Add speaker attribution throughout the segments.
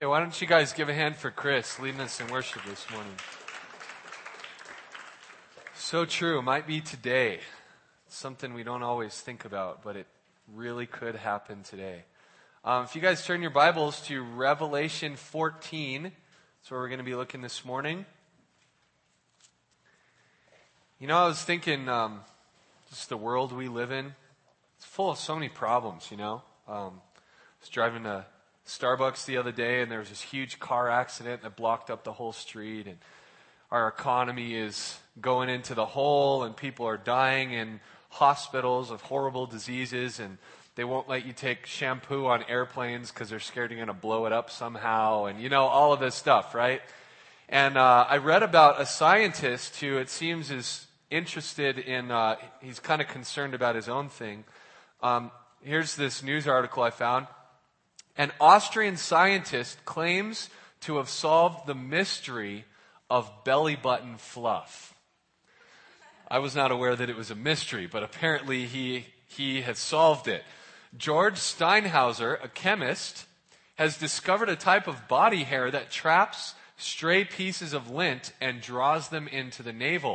Speaker 1: Hey, why don't you guys give a hand for Chris leading us in worship this morning? So true. It might be today. It's something we don't always think about, but it really could happen today. If you guys turn your Bibles to Revelation 14, that's where we're going to be looking this morning. You know, I was thinking, just the world we live in, it's full of so many problems, you know. I was driving to Starbucks the other day, and there was this huge car accident that blocked up the whole street, and our economy is going into the hole, and people are dying in hospitals of horrible diseases, and they won't let you take shampoo on airplanes because they're scared you're going to blow it up somehow, and you know, all of this stuff, right? And I read about a scientist who it seems is interested in, he's kind of concerned about his own thing. Here's this news article I found. An Austrian scientist claims to have solved the mystery of belly button fluff. I was not aware that it was a mystery, but apparently he has solved it. George Steinhauser, a chemist, has discovered a type of body hair that traps stray pieces of lint and draws them into the navel.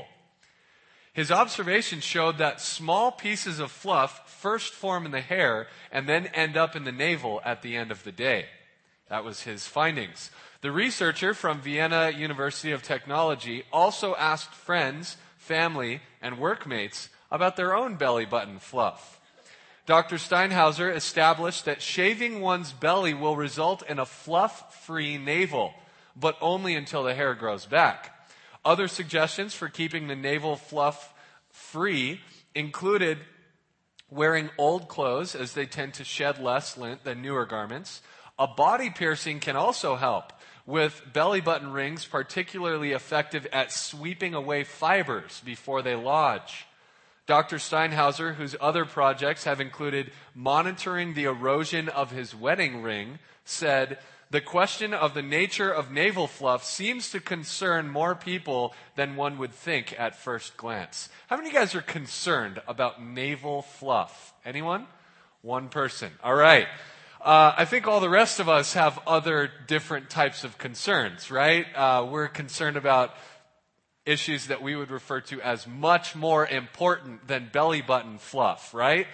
Speaker 1: His observations showed that small pieces of fluff first form in the hair and then end up in the navel at the end of the day. That was his findings. The researcher from Vienna University of Technology also asked friends, family, and workmates about their own belly button fluff. Dr. Steinhauser established that shaving one's belly will result in a fluff-free navel, but only until the hair grows back. Other suggestions for keeping the navel fluff free included wearing old clothes, as they tend to shed less lint than newer garments. A body piercing can also help, with belly button rings particularly effective at sweeping away fibers before they lodge. Dr. Steinhauser, whose other projects have included monitoring the erosion of his wedding ring, said, "The question of the nature of navel fluff seems to concern more people than one would think at first glance." How many of you guys are concerned about navel fluff? Anyone? One person. All right. I think all the rest of us have other different types of concerns, right? We're concerned about issues that we would refer to as much more important than belly button fluff, right?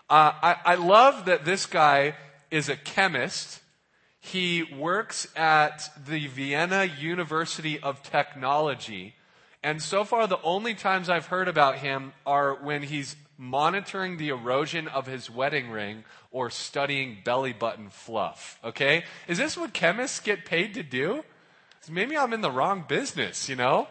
Speaker 1: I love that this guy is a chemist. He works at the Vienna University of Technology, and so far the only times I've heard about him are when he's monitoring the erosion of his wedding ring or studying belly button fluff, okay? Is this what chemists get paid to do? Maybe I'm in the wrong business, you know?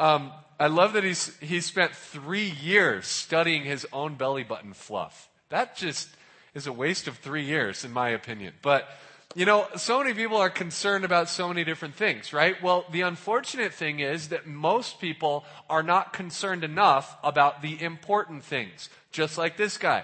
Speaker 1: I love that he spent 3 years studying his own belly button fluff. That just is a waste of 3 years, in my opinion. But you know, so many people are concerned about so many different things, right? Well, the unfortunate thing is that most people are not concerned enough about the important things, just like this guy.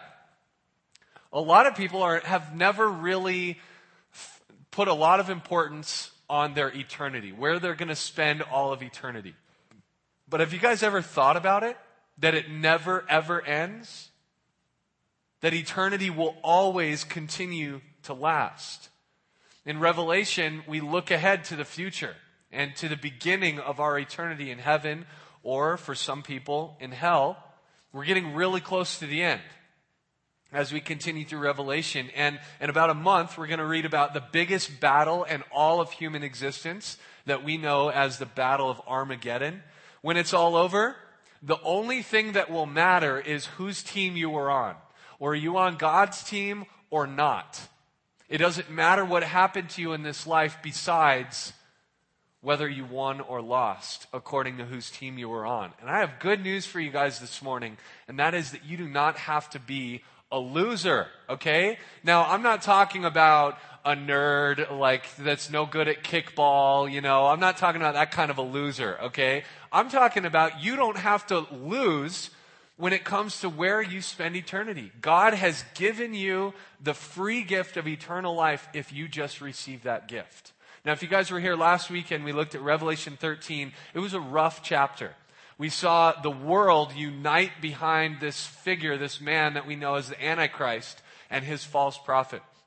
Speaker 1: A lot of people have never really put a lot of importance on their eternity, where they're going to spend all of eternity. But have you guys ever thought about it? That it never, ever ends? That eternity will always continue to last? In Revelation, we look ahead to the future and to the beginning of our eternity in heaven, or for some people, in hell. We're getting really close to the end as we continue through Revelation. And in about a month, we're going to read about the biggest battle in all of human existence that we know as the Battle of Armageddon. When it's all over, the only thing that will matter is whose team you were on. Were you on God's team or not? It doesn't matter what happened to you in this life besides whether you won or lost, according to whose team you were on. And I have good news for you guys this morning, and that is that you do not have to be a loser, okay? Now, I'm not talking about a nerd like that's no good at kickball, you know. I'm not talking about that kind of a loser, okay? I'm talking about you don't have to lose when it comes to where you spend eternity. God has given you the free gift of eternal life if you just receive that gift. Now, if you guys were here last week and we looked at Revelation 13, it was a rough chapter. We saw the world unite behind this figure, this man that we know as the Antichrist and his false prophet.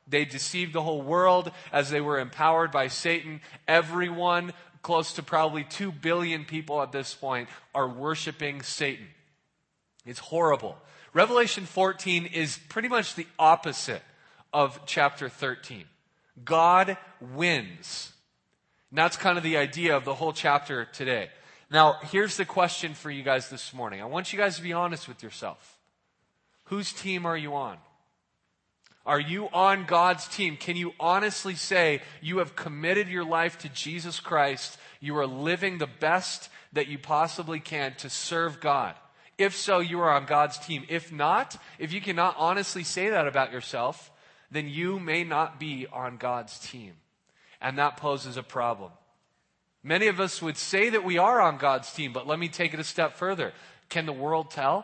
Speaker 1: They deceived the whole world as they were empowered by Satan. Everyone, close to probably 2 billion people at this point, are worshiping Satan. It's horrible. Revelation 14 is pretty much the opposite of chapter 13. God wins. And that's kind of the idea of the whole chapter today. Now, here's the question for you guys this morning. I want you guys to be honest with yourself. Whose team are you on? Are you on God's team? Can you honestly say you have committed your life to Jesus Christ? You are living the best that you possibly can to serve God. If so, you are on God's team. If not, if you cannot honestly say that about yourself, then you may not be on God's team. And that poses a problem. Many of us would say that we are on God's team, but let me take it a step further. Can the world tell?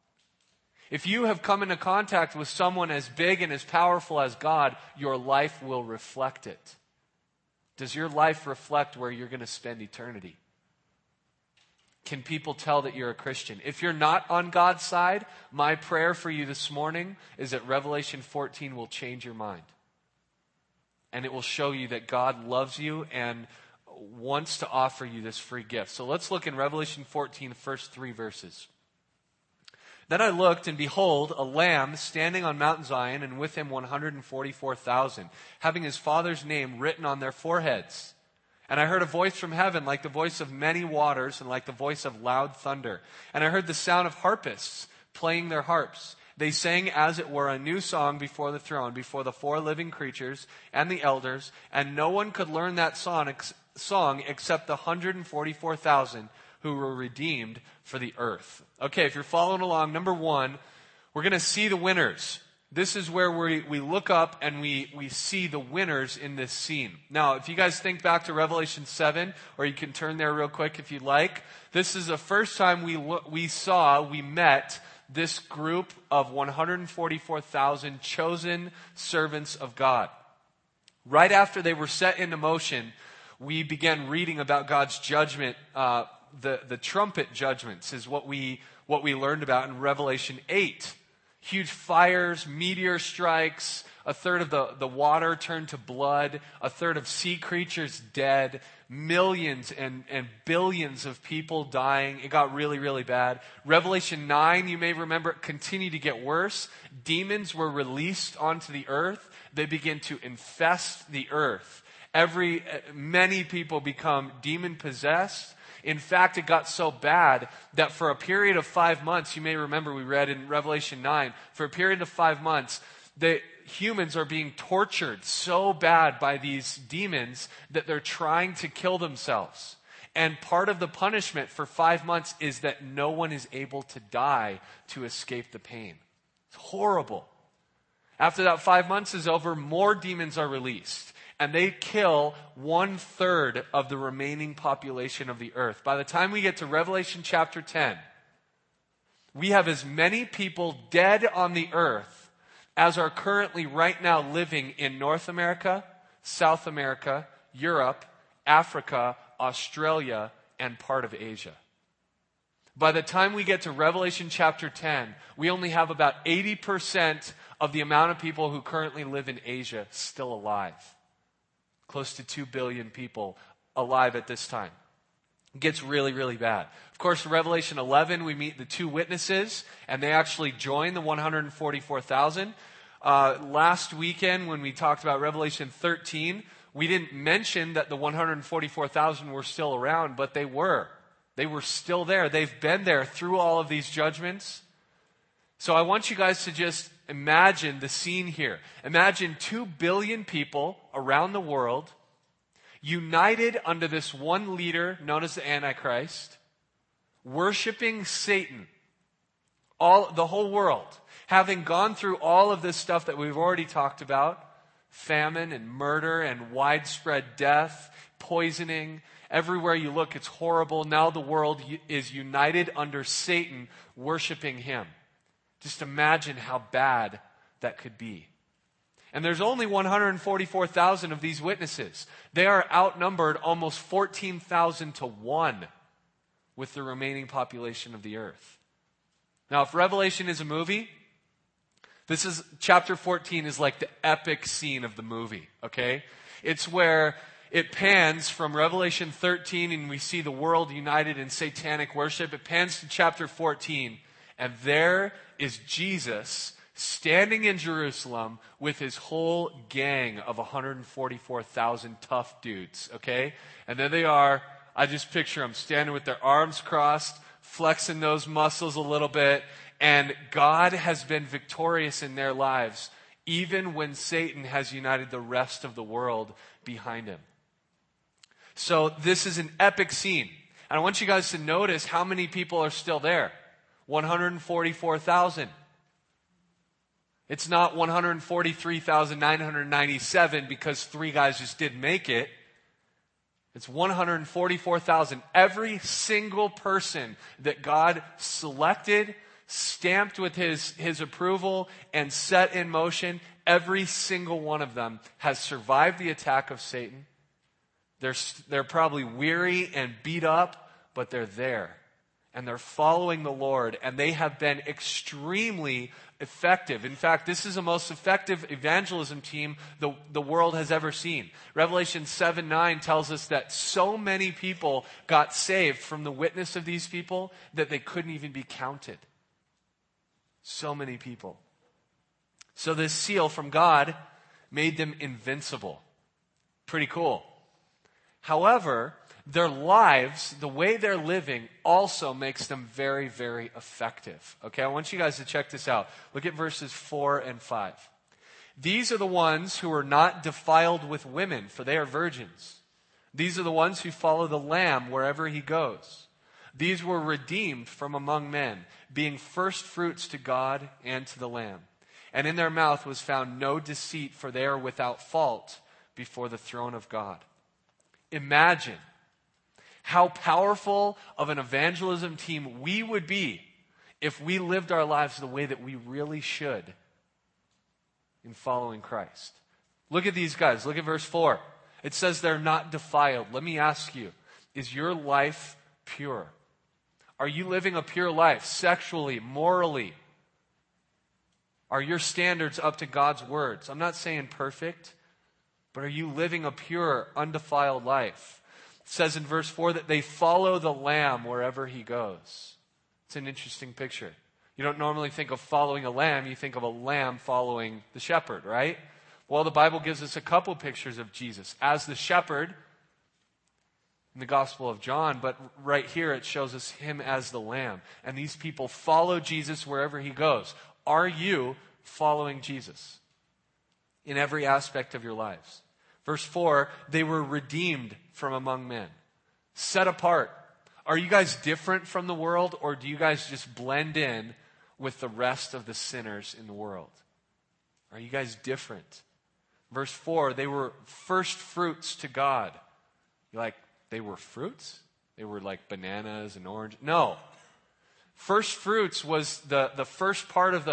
Speaker 1: If you have come into contact with someone as big and as powerful as God, your life will reflect it. Does your life reflect where you're going to spend eternity? Can people tell that you're a Christian? If you're not on God's side, my prayer for you this morning is that Revelation 14 will change your mind. And it will show you that God loves you and wants to offer you this free gift. So let's look in Revelation 14, the first 3 verses. Then I looked, and behold, a Lamb standing on Mount Zion, and with him 144,000, having his Father's name written on their foreheads. And I heard a voice from heaven like the voice of many waters and like the voice of loud thunder. And I heard the sound of harpists playing their harps. They sang as it were a new song before the throne, before the 4 living creatures and the elders. And no one could learn that song except the 144,000 who were redeemed for the earth. Okay, if you're following along, number 1, we're going to see the winners. This is where we look up and we see the winners in this scene. Now, if you guys think back to Revelation 7, or you can turn there real quick if you'd like, this is the first time we met this group of 144,000 chosen servants of God. Right after they were set into motion, we began reading about God's judgment. The trumpet judgments is what we learned about in Revelation 8. Huge fires, meteor strikes, a third of the water turned to blood, a third of sea creatures dead, millions and billions of people dying. It got really, really bad. Revelation 9, you may remember, continued to get worse. Demons were released onto the earth. They begin to infest the earth. Many people become demon-possessed. In fact, it got so bad that for a period of 5 months, you may remember we read in Revelation 9, for a period of 5 months, the humans are being tortured so bad by these demons that they're trying to kill themselves. And part of the punishment for 5 months is that no one is able to die to escape the pain. It's horrible. After that 5 months is over, more demons are released. And they kill 1/3 of the remaining population of the earth. By the time we get to Revelation chapter 10, we have as many people dead on the earth as are currently right now living in North America, South America, Europe, Africa, Australia, and part of Asia. By the time we get to Revelation chapter 10, we only have about 80% of the amount of people who currently live in Asia still alive. Close to 2 billion people alive at this time. It gets really, really bad. Of course, in Revelation 11, we meet the 2 witnesses, and they actually join the 144,000. Last weekend, when we talked about Revelation 13, we didn't mention that the 144,000 were still around, but they were. They were still there. They've been there through all of these judgments. So I want you guys to just imagine the scene here. Imagine 2 billion people around the world united under this one leader known as the Antichrist, worshiping Satan. The whole world, having gone through all of this stuff that we've already talked about, famine and murder and widespread death, poisoning. Everywhere you look, it's horrible. Now the world is united under Satan, worshiping him. Just imagine how bad that could be. And there's only 144,000 of these witnesses. They are outnumbered almost 14,000 to 1 with the remaining population of the earth. Now, if Revelation is a movie, Chapter 14 is like the epic scene of the movie, okay? It's where it pans from Revelation 13 and we see the world united in satanic worship. It pans to chapter 14 and there is Jesus standing in Jerusalem with his whole gang of 144,000 tough dudes, okay? And there they are. I just picture them standing with their arms crossed, flexing those muscles a little bit, and God has been victorious in their lives, even when Satan has united the rest of the world behind him. So this is an epic scene. And I want you guys to notice how many people are still there. 144,000. It's not 143,997 because 3 guys just didn't make it. It's 144,000. Every single person that God selected, stamped with his approval, and set in motion, every single one of them has survived the attack of Satan. They're probably weary and beat up, but they're there. And they're following the Lord, and they have been extremely effective. In fact, this is the most effective evangelism team the world has ever seen. Revelation 7:9 tells us that so many people got saved from the witness of these people that they couldn't even be counted. So many people. So this seal from God made them invincible. Pretty cool. However, their lives, the way they're living, also makes them very, very effective. Okay, I want you guys to check this out. Look at verses 4 and 5. These are the ones who are not defiled with women, for they are virgins. These are the ones who follow the Lamb wherever he goes. These were redeemed from among men, being first fruits to God and to the Lamb. And in their mouth was found no deceit, for they are without fault before the throne of God. Imagine how powerful of an evangelism team we would be if we lived our lives the way that we really should in following Christ. Look at these guys. Look at verse 4. It says they're not defiled. Let me ask you, is your life pure? Are you living a pure life sexually, morally? Are your standards up to God's words? I'm not saying perfect, but are you living a pure, undefiled life? It says in verse 4 that they follow the Lamb wherever he goes. It's an interesting picture. You don't normally think of following a lamb, you think of a lamb following the shepherd, right? Well, the Bible gives us a couple pictures of Jesus as the shepherd in the Gospel of John, but right here it shows us him as the lamb. And these people follow Jesus wherever he goes. Are you following Jesus in every aspect of your lives? Verse 4, they were redeemed from among men, set apart. Are you guys different from the world, or do you guys just blend in with the rest of the sinners in the world? Are you guys different? Verse 4, they were first fruits to God. You're like, they were fruits? They were like bananas and oranges? No. First fruits was the first part of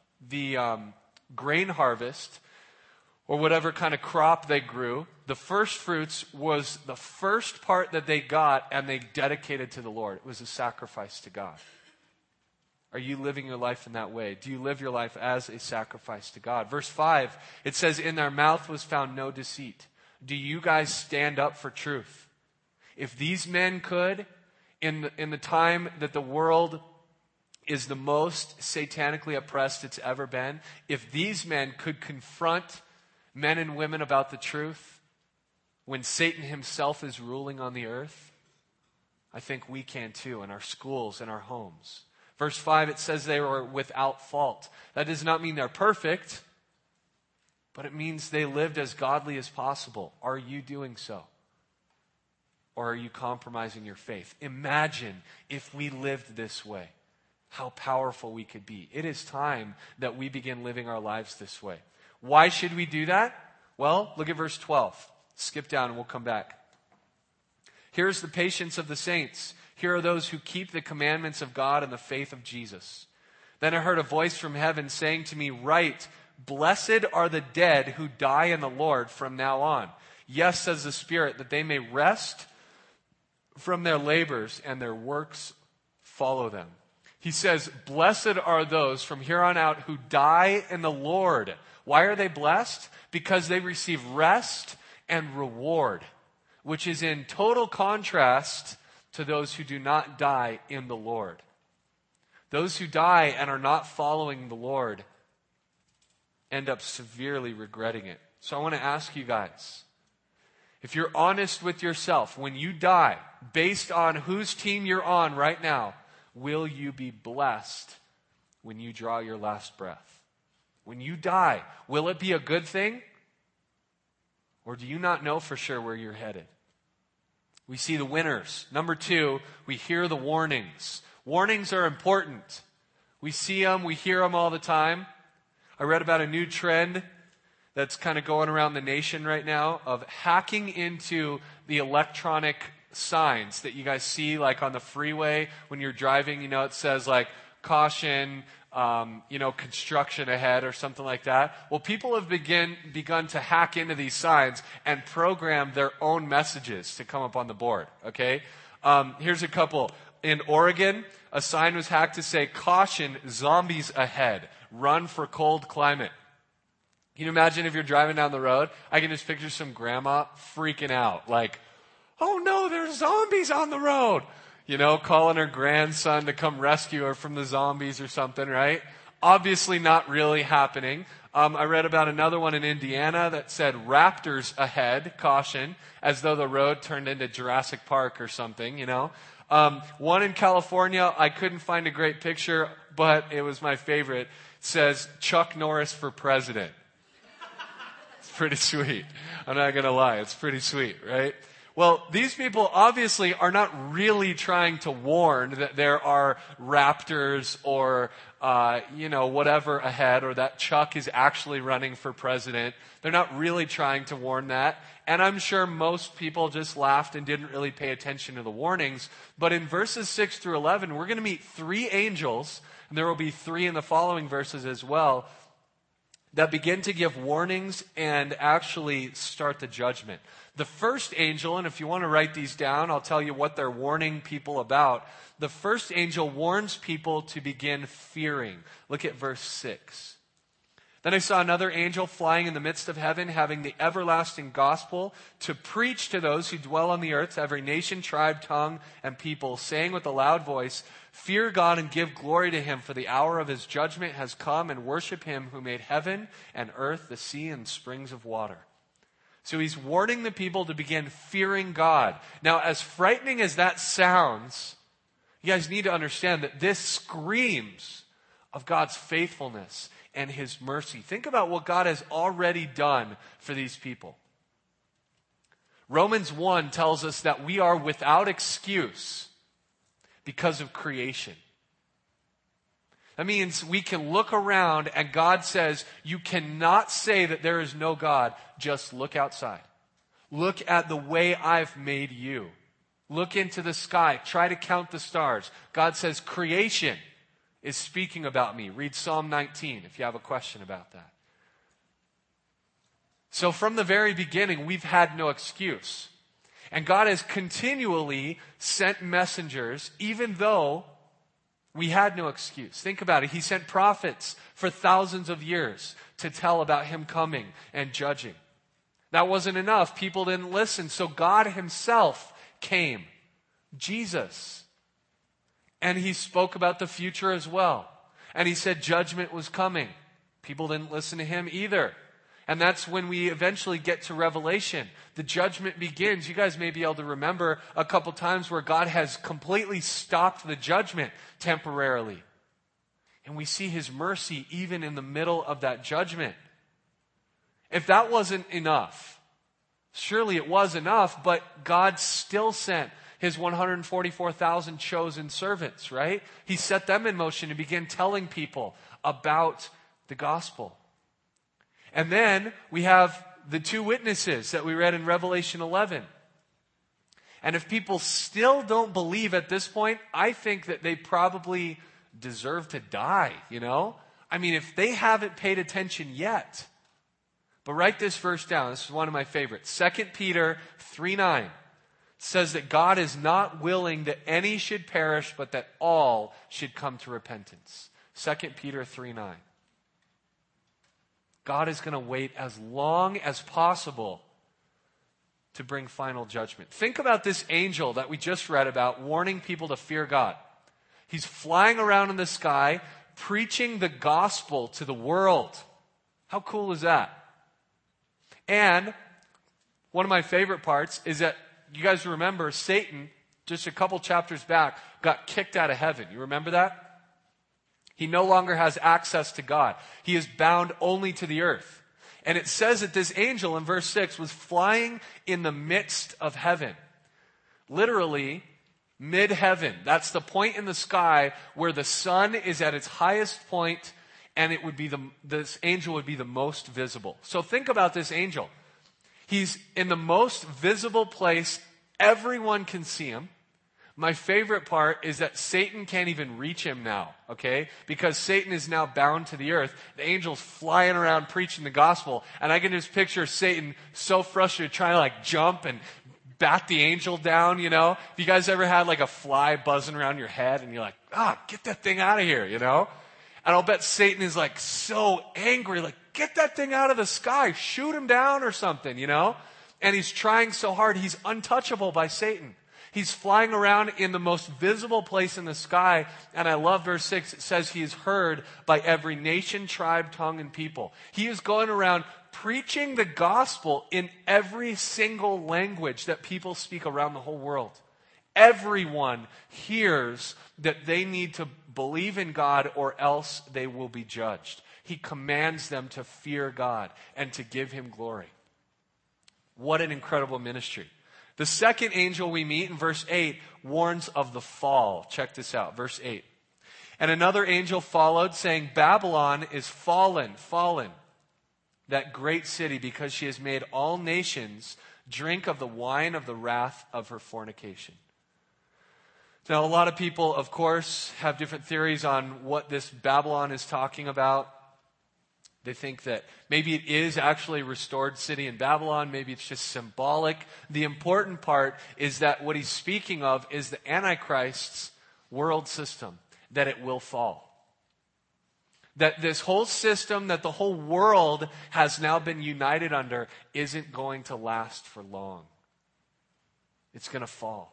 Speaker 1: the grain harvest, or whatever kind of crop they grew. The first fruits was the first part that they got and they dedicated to the Lord. It was a sacrifice to God. Are you living your life in that way? Do you live your life as a sacrifice to God? Verse 5, it says, in their mouth was found no deceit. Do you guys stand up for truth? If these men could, in the time that the world is the most satanically oppressed it's ever been, if these men could confront men and women about the truth when Satan himself is ruling on the earth, I think we can too in our schools and our homes. Verse 5, it says they were without fault. That does not mean they're perfect, but it means they lived as godly as possible. Are you doing so? Or are you compromising your faith? Imagine if we lived this way, how powerful we could be. It is time that we begin living our lives this way. Why should we do that? Well, look at verse 12. Skip down and we'll come back. Here's the patience of the saints. Here are those who keep the commandments of God and the faith of Jesus. Then I heard a voice from heaven saying to me, write, blessed are the dead who die in the Lord from now on. Yes, says the Spirit, that they may rest from their labors and their works follow them. He says, blessed are those from here on out who die in the Lord. Why are they blessed? Because they receive rest and reward, which is in total contrast to those who do not die in the Lord. Those who die and are not following the Lord end up severely regretting it. So I want to ask you guys, if you're honest with yourself, when you die, based on whose team you're on right now, will you be blessed when you draw your last breath? When you die, will it be a good thing? Or do you not know for sure where you're headed? We see the winners. Number 2, we hear the warnings. Warnings are important. We see them, we hear them all the time. I read about a new trend that's kind of going around the nation right now of hacking into the electronic signs that you guys see like on the freeway when you're driving. It says like caution, construction ahead or something like that. Well, people have begun to hack into these signs and program their own messages to come up on the board, okay? Here's a couple. In Oregon, a sign was hacked to say, caution, zombies ahead. Run for cold climate. Can you imagine if you're driving down the road? I can just picture some grandma freaking out. Like, oh no, there's zombies on the road. Calling her grandson to come rescue her from the zombies or something, right? Obviously not really happening. I read about another one in Indiana that said raptors ahead, caution, as though the road turned into Jurassic Park or something, One in California, I couldn't find a great picture, but it was my favorite. It says Chuck Norris for president. It's pretty sweet. I'm not going to lie. It's pretty sweet, right? Well, these people obviously are not really trying to warn that there are raptors or, whatever ahead, or that Chuck is actually running for president. They're not really trying to warn that. And I'm sure most people just laughed and didn't really pay attention to the warnings. But in verses 6 through 11, we're going to meet 3 angels, and there will be 3 in the following verses as well, that begin to give warnings and actually start the judgment. The first angel, and if you want to write these down, I'll tell you what they're warning people about. The first angel warns people to begin fearing. Look at verse 6. Then I saw another angel flying in the midst of heaven, having the everlasting gospel to preach to those who dwell on the earth, to every nation, tribe, tongue, and people, saying with a loud voice, fear God and give glory to him, for the hour of his judgment has come, and worship him who made heaven and earth, the sea, and springs of water. So he's warning the people to begin fearing God. Now, as frightening as that sounds, you guys need to understand that this screams of God's faithfulness and his mercy. Think about what God has already done for these people. Romans 1 tells us that we are without excuse because of creation. That means we can look around and God says, you cannot say that there is no God. Just look outside. Look at the way I've made you. Look into the sky. Try to count the stars. God says creation is speaking about me. Read Psalm 19 if you have a question about that. So from the very beginning, we've had no excuse. And God has continually sent messengers, even though we had no excuse. Think about it. He sent prophets for thousands of years to tell about him coming and judging. That wasn't enough. People didn't listen. So God himself came, Jesus. And he spoke about the future as well. And he said judgment was coming. People didn't listen to him either. And that's when we eventually get to Revelation. The judgment begins. You guys may be able to remember a couple times where God has completely stopped the judgment temporarily. And we see his mercy even in the middle of that judgment. If that wasn't enough, surely it was enough, but God still sent his 144,000 chosen servants, right? He set them in motion to begin telling people about the gospel. And then we have the 2 witnesses that we read in Revelation 11. And if people still don't believe at this point, I think that they probably deserve to die, I mean, if they haven't paid attention yet. But write this verse down. This is one of my favorites. 2 Peter 3:9 says that God is not willing that any should perish, but that all should come to repentance. 2 Peter 3:9. God is going to wait as long as possible to bring final judgment. Think about this angel that we just read about warning people to fear God. He's flying around in the sky, preaching the gospel to the world. How cool is that? And one of my favorite parts is that you guys remember Satan, just a couple chapters back, got kicked out of heaven. You remember that? He no longer has access to God. He is bound only to the earth. And it says that this angel in verse 6 was flying in the midst of heaven. Literally, mid-heaven. That's the point in the sky where the sun is at its highest point, and it would be this angel would be the most visible. So think about this angel. He's in the most visible place. Everyone can see him. My favorite part is that Satan can't even reach him now, okay? Because Satan is now bound to the earth. The angel's flying around preaching the gospel. And I can just picture Satan so frustrated trying to like jump and bat the angel down, you know? Have you guys ever had like a fly buzzing around your head and you're like, get that thing out of here, you know? And I'll bet Satan is like so angry, like, get that thing out of the sky, shoot him down or something, you know? And he's trying so hard, he's untouchable by Satan. He's flying around in the most visible place in the sky. And I love verse 6. It says he is heard by every nation, tribe, tongue, and people. He is going around preaching the gospel in every single language that people speak around the whole world. Everyone hears that they need to believe in God or else they will be judged. He commands them to fear God and to give him glory. What an incredible ministry. The second angel we meet in verse 8 warns of the fall. Check this out, verse 8. And another angel followed, saying, Babylon is fallen, that great city, because she has made all nations drink of the wine of the wrath of her fornication. Now, a lot of people, of course, have different theories on what this Babylon is talking about. They think that maybe it is actually a restored city in Babylon. Maybe it's just symbolic. The important part is that what he's speaking of is the Antichrist's world system, that it will fall. That this whole system that the whole world has now been united under isn't going to last for long. It's going to fall.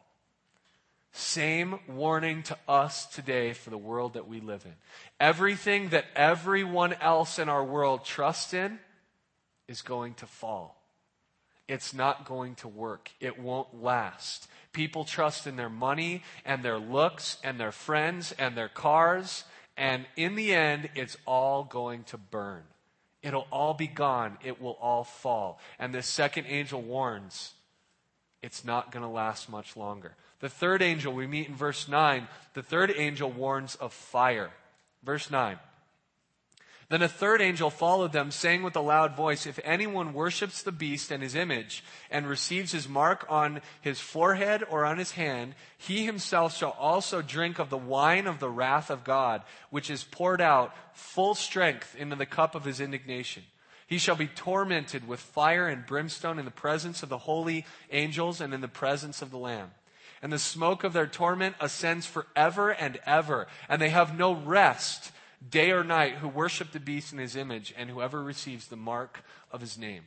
Speaker 1: Same warning to us today for the world that we live in. Everything that everyone else in our world trusts in is going to fall. It's not going to work. It won't last. People trust in their money and their looks and their friends and their cars. And in the end, it's all going to burn. It'll all be gone. It will all fall. And the second angel warns, it's not going to last much longer. The third angel we meet in verse 9. The third angel warns of fire. Verse 9. Then a third angel followed them, saying with a loud voice, if anyone worships the beast and his image, and receives his mark on his forehead or on his hand, he himself shall also drink of the wine of the wrath of God, which is poured out full strength into the cup of his indignation. He shall be tormented with fire and brimstone in the presence of the holy angels and in the presence of the Lamb. And the smoke of their torment ascends forever and ever. And they have no rest day or night who worship the beast in his image and whoever receives the mark of his name.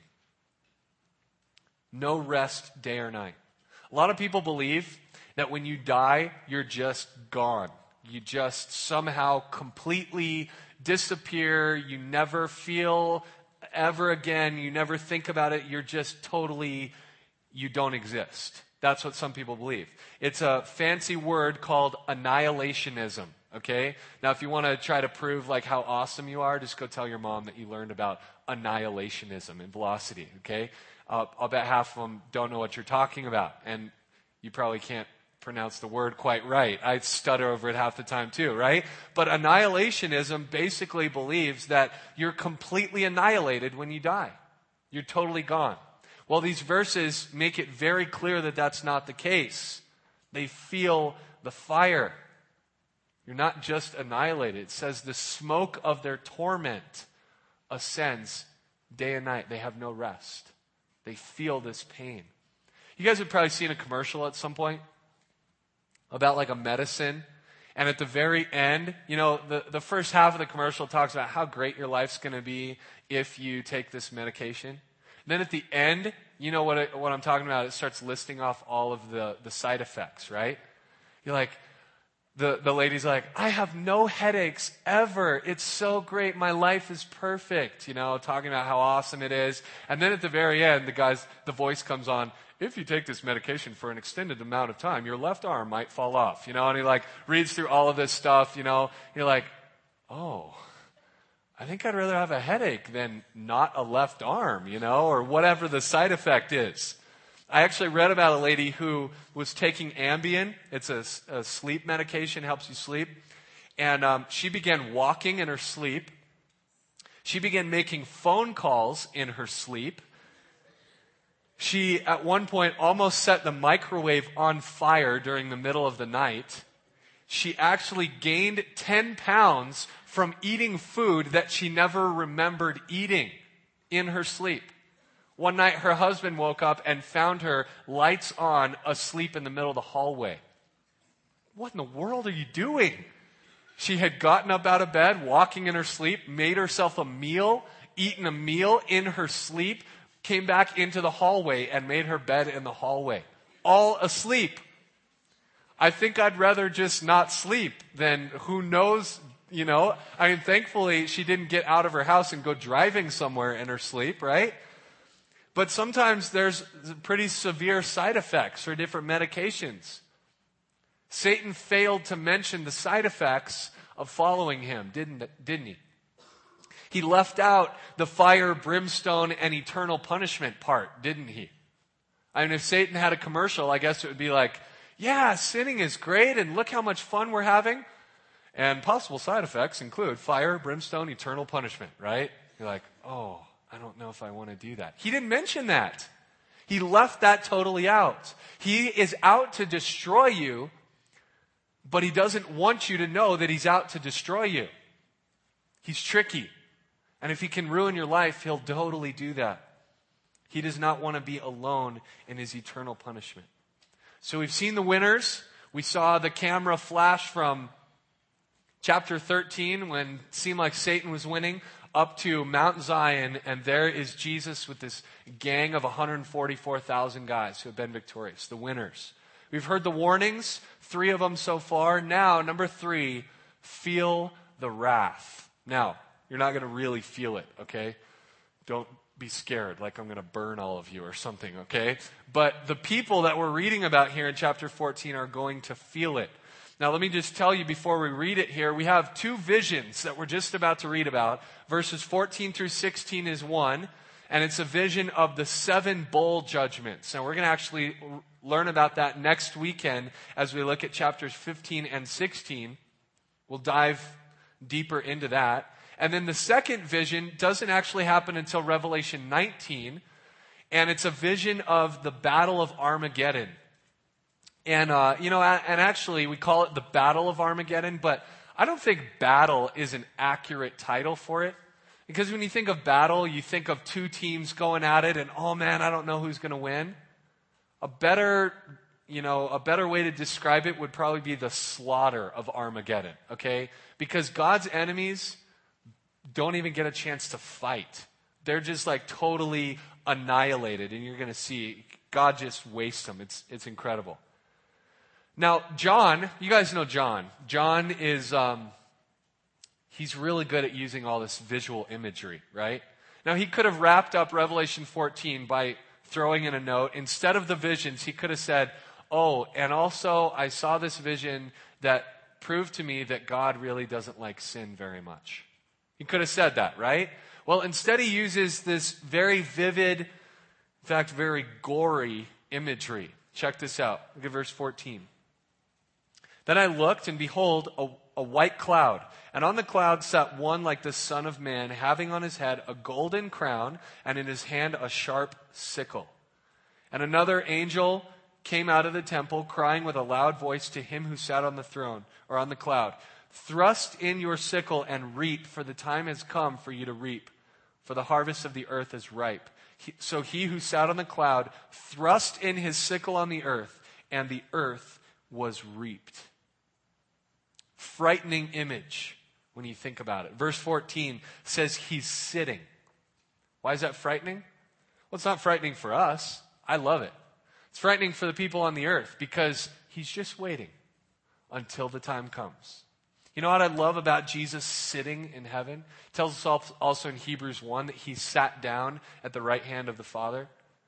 Speaker 1: No rest day or night. A lot of people believe that when you die, you're just gone. You just somehow completely disappear. You never feel ever again. You never think about it. You're just totally, you don't exist. That's what some people believe. It's a fancy word called annihilationism, okay? Now, if you want to try to prove like how awesome you are, just go tell your mom that you learned about annihilationism in Velocity, okay? I'll bet half of them don't know what you're talking about, and you probably can't pronounce the word quite right. I stutter over it half the time too, right? But annihilationism basically believes that you're completely annihilated when you die. You're totally gone. Well, these verses make it very clear that that's not the case. They feel the fire. You're not just annihilated. It says the smoke of their torment ascends day and night. They have no rest. They feel this pain. You guys have probably seen a commercial at some point about like a medicine. And at the very end, the first half of the commercial talks about how great your life's going to be if you take this medication. And then at the end, you know what I'm talking about? It starts listing off all of the side effects, right? You're like, the lady's like, I have no headaches ever. It's so great. My life is perfect. Talking about how awesome it is. And then at the very end, the voice comes on. If you take this medication for an extended amount of time, your left arm might fall off. And he like reads through all of this stuff. You're like, oh, I think I'd rather have a headache than not a left arm. Or whatever the side effect is. I actually read about a lady who was taking Ambien. It's a sleep medication, helps you sleep. And she began walking in her sleep. She began making phone calls in her sleep. She, at one point, almost set the microwave on fire during the middle of the night. She actually gained 10 pounds from eating food that she never remembered eating in her sleep. One night, her husband woke up and found her lights on, asleep in the middle of the hallway. What in the world are you doing? She had gotten up out of bed, walking in her sleep, made herself a meal, eaten a meal in her sleep, came back into the hallway and made her bed in the hallway. All asleep. I think I'd rather just not sleep than who knows, thankfully she didn't get out of her house and go driving somewhere in her sleep, right? But sometimes there's pretty severe side effects for different medications. Satan failed to mention the side effects of following him, didn't he? He left out the fire, brimstone, and eternal punishment part, didn't he? If Satan had a commercial, I guess it would be like, yeah, sinning is great, and look how much fun we're having. And possible side effects include fire, brimstone, eternal punishment, right? You're like, oh, I don't know if I want to do that. He didn't mention that. He left that totally out. He is out to destroy you, but he doesn't want you to know that he's out to destroy you. He's tricky. And if he can ruin your life, he'll totally do that. He does not want to be alone in his eternal punishment. So we've seen the winners. We saw the camera flash from chapter 13 when it seemed like Satan was winning up to Mount Zion, and there is Jesus with this gang of 144,000 guys who have been victorious, the winners. We've heard the warnings, 3 of them so far. Now, number 3, feel the wrath. Now, you're not going to really feel it, okay? Don't be scared like I'm going to burn all of you or something, okay? But the people that we're reading about here in chapter 14 are going to feel it. Now, let me just tell you before we read it here, we have 2 visions that we're just about to read about. Verses 14 through 16 is one, and it's a vision of the 7 bowl judgments. And we're going to actually learn about that next weekend as we look at chapters 15 and 16. We'll dive deeper into that. And then the second vision doesn't actually happen until Revelation 19, and it's a vision of the Battle of Armageddon. And, and actually we call it the Battle of Armageddon, but I don't think battle is an accurate title for it. Because when you think of battle, you think of 2 teams going at it and, oh man, I don't know who's going to win. A better way to describe it would probably be the slaughter of Armageddon, okay? Because God's enemies don't even get a chance to fight. They're just like totally annihilated, and you're going to see God just wastes them. It's incredible. Now, John, you guys know John. John is, he's really good at using all this visual imagery, right? Now, he could have wrapped up Revelation 14 by throwing in a note. Instead of the visions, he could have said, oh, and also I saw this vision that proved to me that God really doesn't like sin very much. He could have said that, right? Well, instead he uses this very vivid, in fact, very gory imagery. Check this out. Look at verse 14. Then I looked, and behold, a white cloud. And on the cloud sat one like the Son of Man, having on his head a golden crown, and in his hand a sharp sickle. And another angel came out of the temple, crying with a loud voice to him who sat on the throne, or on the cloud, thrust in your sickle and reap, for the time has come for you to reap, for the harvest of the earth is ripe. So he who sat on the cloud thrust in his sickle on the earth, and the earth was reaped. Frightening image when you think about it. Verse 14 says he's sitting. Why is that frightening? Well, it's not frightening for us. I love it. It's frightening for the people on the earth because he's just waiting until the time comes. You know what I love about Jesus sitting in heaven? It tells us also in Hebrews 1 that he sat down at the right hand of the Father.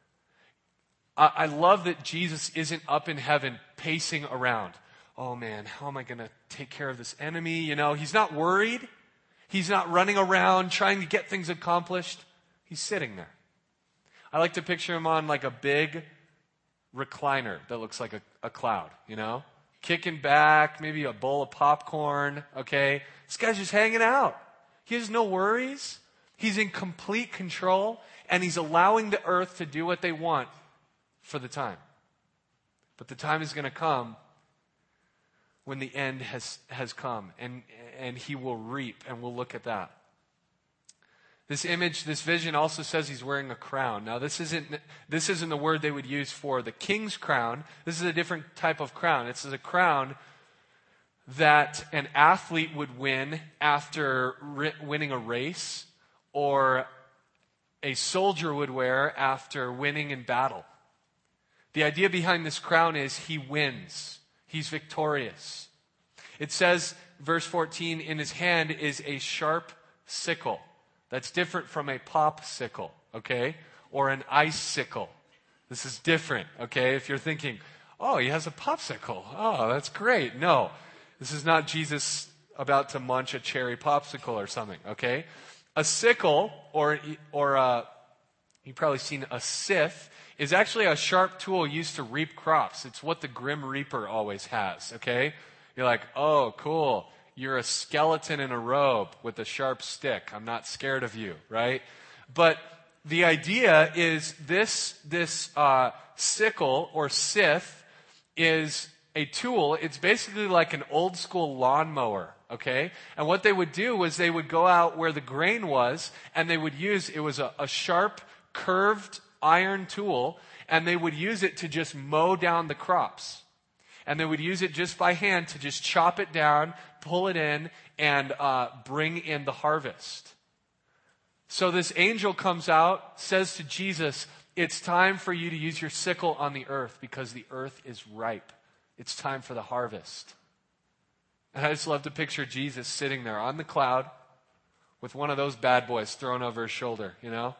Speaker 1: I love that Jesus isn't up in heaven pacing around. Oh man, how am I going to take care of this enemy? You know, he's not worried. He's not running around trying to get things accomplished. He's sitting there. I like to picture him on like a big recliner that looks like a cloud, you know? Kicking back, maybe a bowl of popcorn, okay? This guy's just hanging out. He has no worries. He's in complete control, and he's allowing the earth to do what they want for the time. But the time is going to come when the end has come, and he will reap, and we'll look at that. This image, this vision also says he's wearing a crown. Now, this isn't the word they would use for the king's crown. This is a different type of crown. It's a crown that an athlete would win after winning a race, or a soldier would wear after winning in battle. The idea behind this crown is he wins. He's victorious. It says, verse 14, in his hand is a sharp sickle. That's different from a popsicle, okay? Or an icicle. This is different, okay? If you're thinking, oh, he has a popsicle. Oh, that's great. No, this is not Jesus about to munch a cherry popsicle or something, okay? A sickle, or you've probably seen a scythe, is actually a sharp tool used to reap crops. It's what the Grim Reaper always has, okay? You're like, oh, cool. You're a skeleton in a robe with a sharp stick. I'm not scared of you, right? But the idea is this sickle or scythe is a tool. It's basically like an old school lawnmower, okay? And what they would do was they would go out where the grain was, and they would use, it was a sharp, curved iron tool, and they would use it to just mow down the crops. And they would use it just by hand to just chop it down, pull it in, and bring in the harvest. So this angel comes out, says to Jesus, it's time for you to use your sickle on the earth because the earth is ripe. It's time for the harvest. And I just love to picture Jesus sitting there on the cloud with one of those bad boys thrown over his shoulder, you know?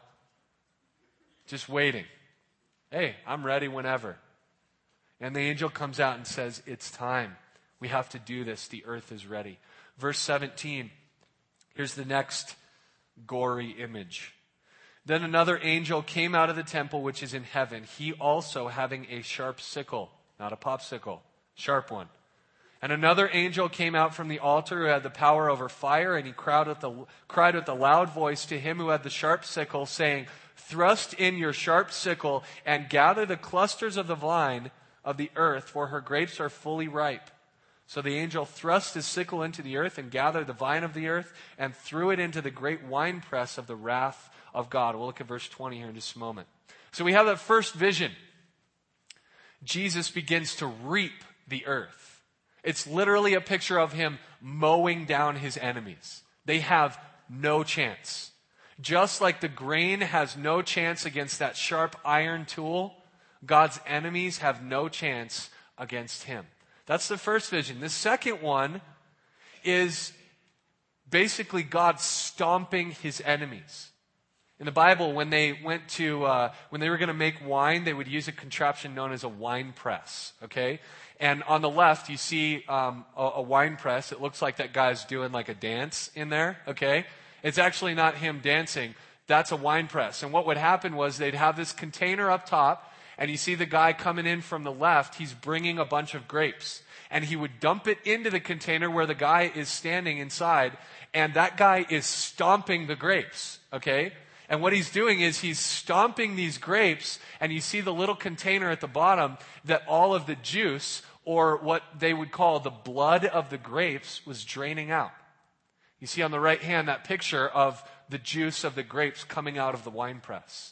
Speaker 1: Just waiting. Hey, I'm ready whenever. And the angel comes out and says, it's time. We have to do this. The earth is ready. Verse 17, here's the next gory image. Then another angel came out of the temple which is in heaven, he also having a sharp sickle, not a popsicle, sharp one. And another angel came out from the altar who had the power over fire, and he cried with a loud voice to him who had the sharp sickle, saying, thrust in your sharp sickle and gather the clusters of the vine of the earth, for her grapes are fully ripe. So the angel thrust his sickle into the earth and gathered the vine of the earth and threw it into the great winepress of the wrath of God. We'll look at verse 20 here in just a moment. So we have that first vision. Jesus begins to reap the earth. It's literally a picture of him mowing down his enemies. They have no chance. Just like the grain has no chance against that sharp iron tool, God's enemies have no chance against him. That's the first vision. The second one is basically God stomping his enemies. In the Bible, when they were going to make wine, they would use a contraption known as a wine press. Okay, and on the left you see a wine press. It looks like that guy's doing like a dance in there. Okay, it's actually not him dancing. That's a wine press. And what would happen was they'd have this container up top. And you see the guy coming in from the left, he's bringing a bunch of grapes. And he would dump it into the container where the guy is standing inside, and that guy is stomping the grapes, okay? And what he's doing is he's stomping these grapes, and you see the little container at the bottom that all of the juice, or what they would call the blood of the grapes, was draining out. You see on the right hand that picture of the juice of the grapes coming out of the winepress.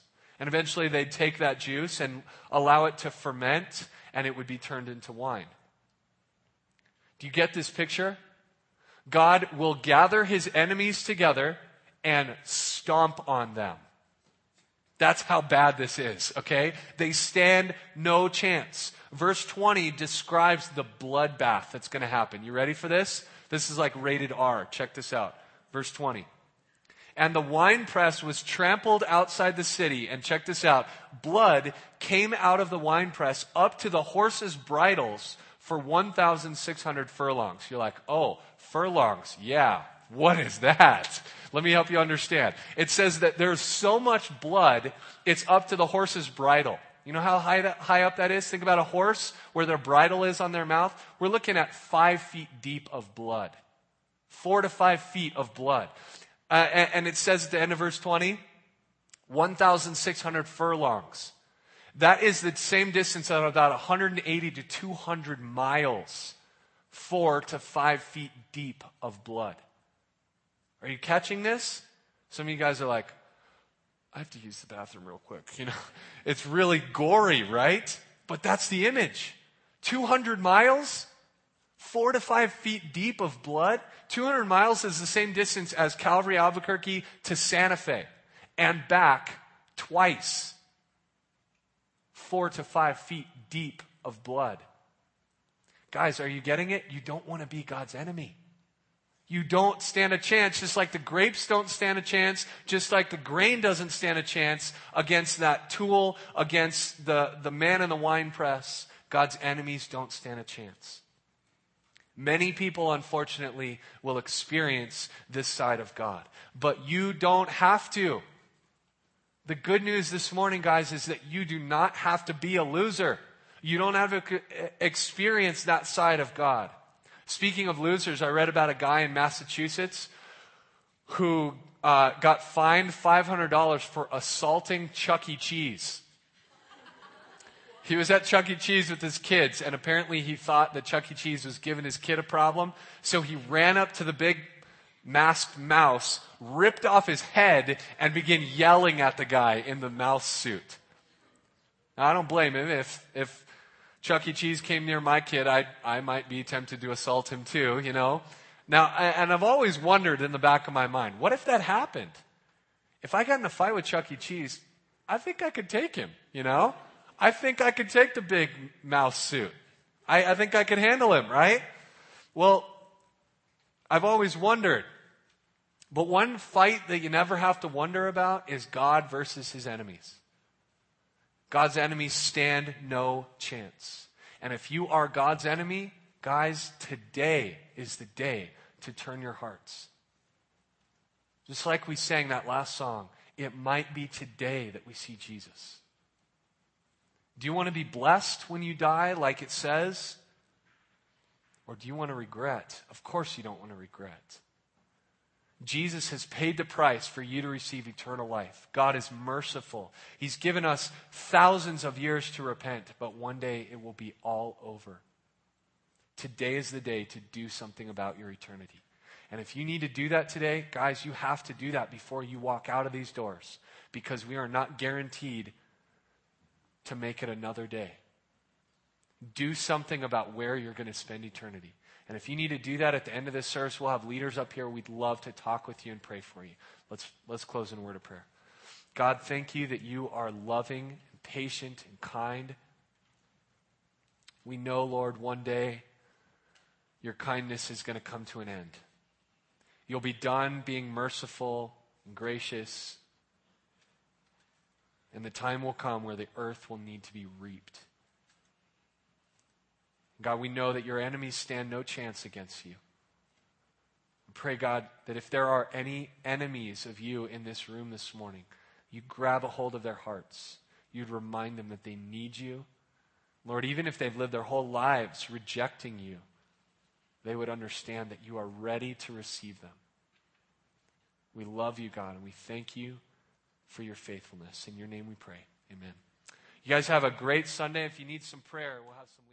Speaker 1: And eventually they'd take that juice and allow it to ferment, and it would be turned into wine. Do you get this picture? God will gather his enemies together and stomp on them. That's how bad this is, okay? They stand no chance. Verse 20 describes the bloodbath that's going to happen. You ready for this? This is like rated R. Check this out. Verse 20. And the winepress was trampled outside the city. And check this out. Blood came out of the winepress up to the horses' bridles for 1,600 furlongs. You're like, oh, furlongs. Yeah. What is that? Let me help you understand. It says that there's so much blood, it's up to the horse's bridle. You know how high up that is? Think about a horse where their bridle is on their mouth. We're looking at 5 feet deep of blood. 4 to 5 feet of blood. And it says at the end of verse 20, 1,600 furlongs. That is the same distance of about 180 to 200 miles. 4 to 5 feet deep of blood. Are you catching this? Some of you guys are like, I have to use the bathroom real quick. You know, it's really gory, right? But that's the image. 200 miles, 4 to 5 feet deep of blood. 200 miles is the same distance as Calvary, Albuquerque to Santa Fe and back twice. 4 to 5 feet deep of blood. Guys, are you getting it? You don't want to be God's enemy. You don't stand a chance, just like the grapes don't stand a chance, just like the grain doesn't stand a chance against that tool, against the man in the winepress. God's enemies don't stand a chance. Many people, unfortunately, will experience this side of God, but you don't have to. The good news this morning, guys, is that you do not have to be a loser. You don't have to experience that side of God. Speaking of losers, I read about a guy in Massachusetts who got fined $500 for assaulting Chuck E. Cheese. He was at Chuck E. Cheese with his kids, and apparently he thought that Chuck E. Cheese was giving his kid a problem. So he ran up to the big masked mouse, ripped off his head, and began yelling at the guy in the mouse suit. Now, I don't blame him. If Chuck E. Cheese came near my kid, I might be tempted to assault him too, you know. Now, and I've always wondered in the back of my mind, what if that happened? If I got in a fight with Chuck E. Cheese, I think I could take him, you know. I think I could take the big mouse suit. I think I could handle him, right? Well, I've always wondered. But one fight that you never have to wonder about is God versus his enemies. God's enemies stand no chance. And if you are God's enemy, guys, today is the day to turn your hearts. Just like we sang that last song, it might be today that we see Jesus. Do you want to be blessed when you die, like it says? Or do you want to regret? Of course you don't want to regret. Jesus has paid the price for you to receive eternal life. God is merciful. He's given us thousands of years to repent, but one day it will be all over. Today is the day to do something about your eternity. And if you need to do that today, guys, you have to do that before you walk out of these doors, because we are not guaranteed to make it another day. Do something about where you're going to spend eternity. And if you need to do that at the end of this service, we'll have leaders up here. We'd love to talk with you and pray for you. Let's close in a word of prayer. God, thank you that you are loving and patient and kind. We know, Lord, one day your kindness is going to come to an end. You'll be done being merciful and gracious. And the time will come where the earth will need to be reaped. God, we know that your enemies stand no chance against you. We pray, God, that if there are any enemies of you in this room this morning, you grab a hold of their hearts. You'd remind them that they need you. Lord, even if they've lived their whole lives rejecting you, they would understand that you are ready to receive them. We love you, God, and we thank you for your faithfulness. In your name we pray. Amen. You guys have a great Sunday. If you need some prayer, we'll have some